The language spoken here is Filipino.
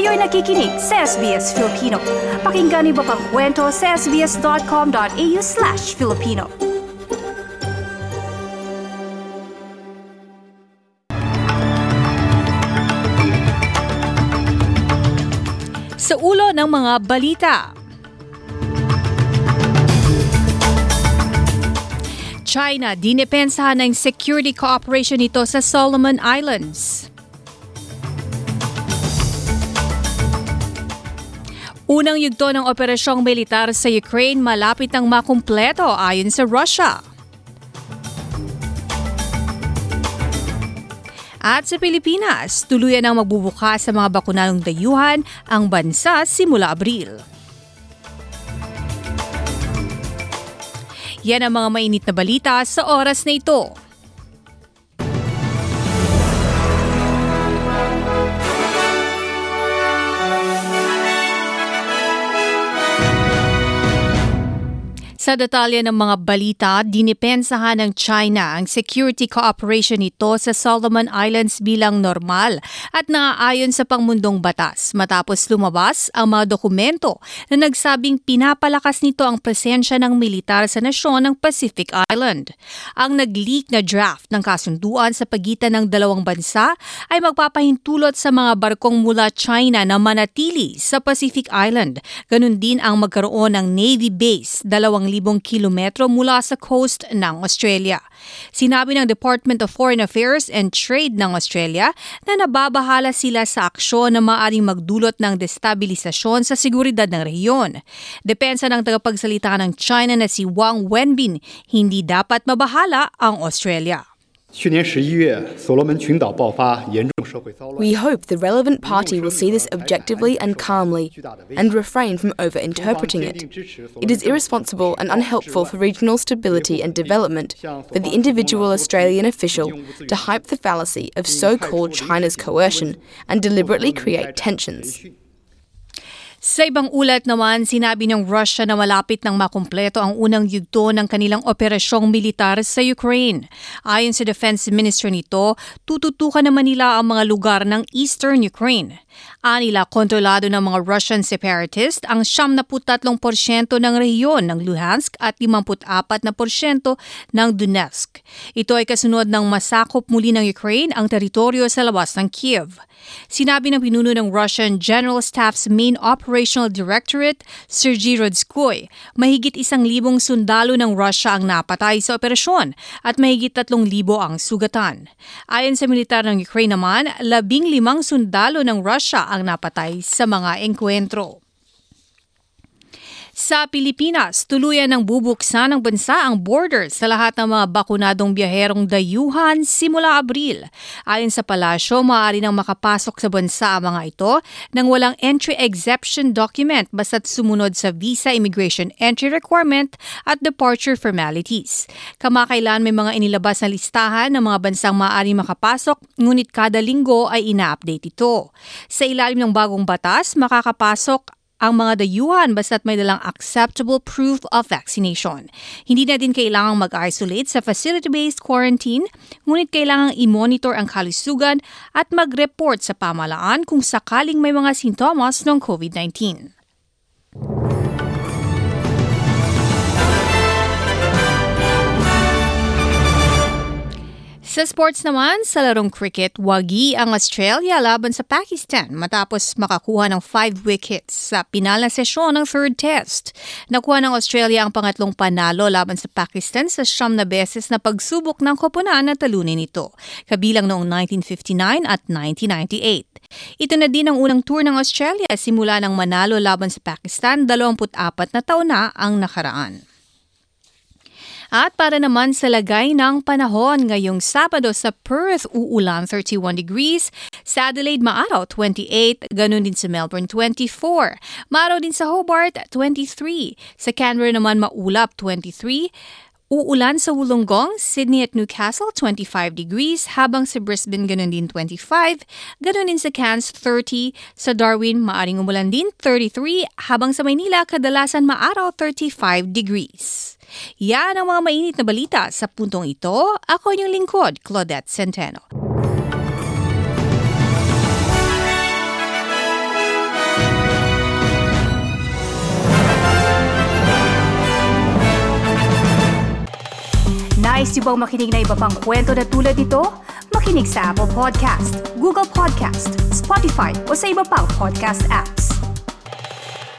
Kayo'y nakikinig sa SBS Filipino. Pakinggan niyo pa ang kwento sa sbs.com.au/Filipino. Sa ulo ng mga balita. China dinipensahan ng security cooperation nito sa Solomon Islands. Unang yugto ng operasyong militar sa Ukraine malapit nang makumpleto ayon sa Russia. At sa Pilipinas, tuluyan ang magbubukas sa mga bakunanong dayuhan ang bansa simula Abril. Yan ang mga mainit na balita sa oras na ito. Sa detalye ng mga balita, dinipensahan ng China ang security cooperation nito sa Solomon Islands bilang normal at naaayon sa pangmundong batas matapos lumabas ang mga dokumento na nagsabing pinapalakas nito ang presensya ng militar sa nasyon ng Pacific Island. Ang nag-leak na draft ng kasunduan sa pagitan ng dalawang bansa ay magpapahintulot sa mga barkong mula China na manatili sa Pacific Island. Ganun din ang magkaroon ng Navy base 2,000 kilometro mula sa coast ng Australia. Sinabi ng Department of Foreign Affairs and Trade ng Australia na nababahala sila sa aksyon na maaaring magdulot ng destabilisasyon sa seguridad ng rehiyon. Depensa ng tagapagsalita ng China na si Wang Wenbin, hindi dapat mabahala ang Australia. We hope the relevant party will see this objectively and calmly and refrain from over-interpreting it. It is irresponsible and unhelpful for regional stability and development for the individual Australian official to hype the fallacy of so-called China's coercion and deliberately create tensions. Sa ibang ulat naman, sinabi ng Russia na malapit nang makumpleto ang unang yugto ng kanilang operasyong militar sa Ukraine. Ayon sa Defense Minister nito, tututukan naman nila ang mga lugar ng Eastern Ukraine. Anila, kontrolado ng mga Russian separatist ang 73% ng rehiyon ng Luhansk at 54% ng Donetsk. Ito ay kasunod ng masakop muli ng Ukraine ang teritoryo sa labas ng Kiev. Sinabi ng pinuno ng Russian General Staff's Main Operational Directorate, Sergei Rodskoy, mahigit 1,000 sundalo ng Russia ang napatay sa operasyon at mahigit 3,000 ang sugatan. Ayon sa militar ng Ukraine naman, 15 sundalo ng Russia ang napatay sa mga engkwentro. Sa Pilipinas, tuluyan ng bubuksan ng bansa ang borders sa lahat ng mga bakunadong biyaherong dayuhan simula Abril. Ayon sa palasyo, maaari nang makapasok sa bansa ang mga ito nang walang entry exemption document basta't sumunod sa visa immigration entry requirement at departure formalities. Kamakailan may mga inilabas na listahan ng mga bansang maaari makapasok, ngunit kada linggo ay ina-update ito. Sa ilalim ng bagong batas, makakapasok ang mga dayuhan basta't may dalang acceptable proof of vaccination. Hindi na din kailangang mag-isolate sa facility-based quarantine, ngunit kailangang i-monitor ang kalusugan at mag-report sa pamahalaan kung sakaling may mga sintomas ng COVID-19. Sa sports naman, sa larong cricket, wagi ang Australia laban sa Pakistan matapos makakuha ng 5 wickets sa pinal na sesyon ng third test. Nakuha ng Australia ang pangatlong panalo laban sa Pakistan sa 9 na beses na pagsubok ng koponan na talunin ito, kabilang noong 1959 at 1998. Ito na din ang unang tour ng Australia simula ng manalo laban sa Pakistan 24 na taon na ang nakaraan. At para naman sa lagay ng panahon ngayong Sabado sa Perth, uulan 31 degrees, sa Adelaide maaraw 28, ganun din sa Melbourne 24, maaraw din sa Hobart 23, sa Canberra naman maulap 23, uulan sa Wollongong, Sydney at Newcastle 25 degrees, habang sa Brisbane ganun din 25, ganun din sa Cairns 30, sa Darwin maaring umulan din 33, habang sa Maynila kadalasan maaraw 35 degrees. Yan ang mga mainit na balita sa puntong ito. Ako yung lingkod, Claudette Centeno. Nais niyo bang makinig na iba pang kwento na tulad ito? Makinig sa Apple Podcast, Google Podcast, Spotify o sa iba pang podcast apps.